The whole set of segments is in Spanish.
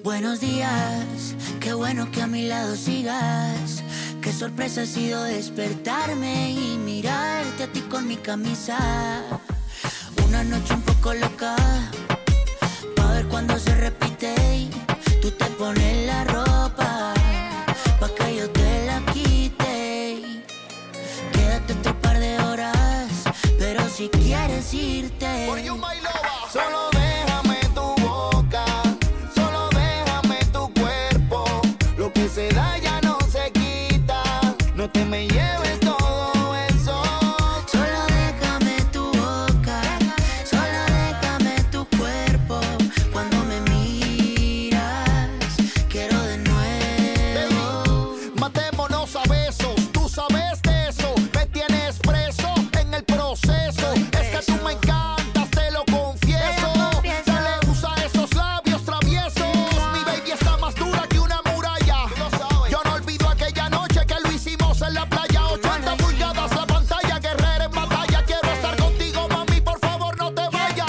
Buenos días, qué bueno que a mi lado sigas. Qué sorpresa ha sido despertarme y mirarte a ti con mi camisa. Una noche un poco loca, pa' ver cuando se repite. Tú te pones la ropa, pa' que yo te la quite. Quédate otro par de horas, pero si quieres irte, For you, my lover. Solo déjame tu boca, solo déjame tu cuerpo. Lo que se da ya no se quita, no te me lleves todo eso. solo déjame tu boca, solo déjame tu cuerpo. Cuando me miras, quiero de nuevo. Matémonos a besos, tú sabes de eso. Me tienes preso en el proceso. Es que tú me encantas, te lo confieso. Dale, usa esos labios traviesos. Mi baby está más dura que una muralla. Yo no olvido aquella noche que lo hicimos en la playa. 80 pulgadas la pantalla, guerrera en batalla. Quiero estar contigo, mami, por favor no te vayas.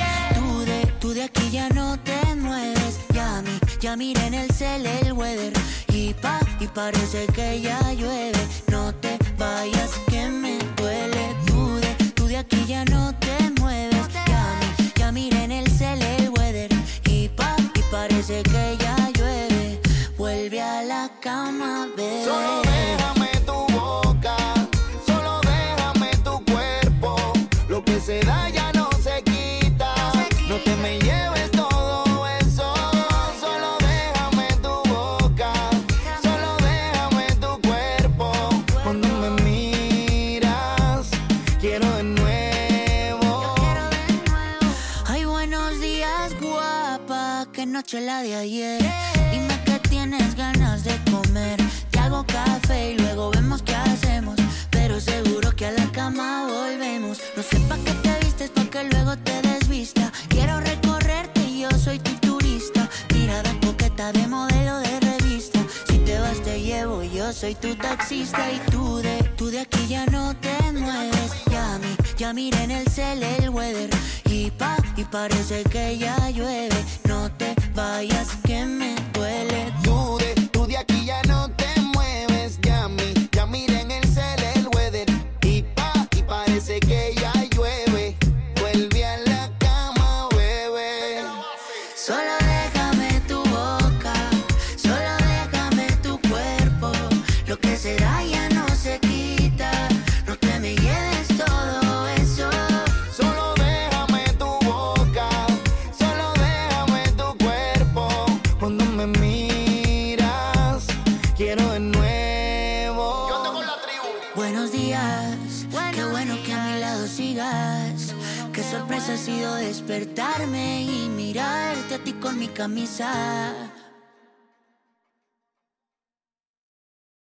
Tú de aquí ya no te mueves. Ya miré en el cel el weather. Y parece que ya llueve. No te vayas que me duele. Tú de aquí ya no te mueves. Ya miré en el cel el weather. Y parece que ya llueve. Vuelve a la cama, bebé. Solo déjame tu boca, solo déjame tu cuerpo. Lo que se da ya no se quita, no te me lleves todo eso. Solo déjame tu boca, solo déjame tu cuerpo. Cuando me miras, quiero de nuevo. Ay, buenos días, guapa. Qué noche la de ayer. Dime que tienes ganas de comer. Te hago café y luego vemos qué hacemos. Pero seguro que a la cama volvemos. No sé pa' qué te vistes, pa' que luego te desvista. Quiero recorrerte y yo soy tu turista. Mirada coqueta de modelo de revista. Si te vas te llevo, yo soy tu taxista. Y tú de aquí ya no te mueves. Ya miré en el cel el weather. Y parece que ya llueve. No te vayas que me duele. Tú de aquí ya no te mueves, ya miré en el cel el weather. Y parece que ya llueve. Vuelve a la cama, bebé. Solo déjame tu boca, solo déjame tu cuerpo. Lo que se da ya no se quita. No te me lleves todo eso. Solo déjame tu boca, solo déjame tu cuerpo. Cuando me miras, quiero de nuevo. Yo ando con la tribu. Buenos días, qué bueno que a mi lado sigas. Qué sorpresa ha sido despertarme y mirarte a ti con mi camisa.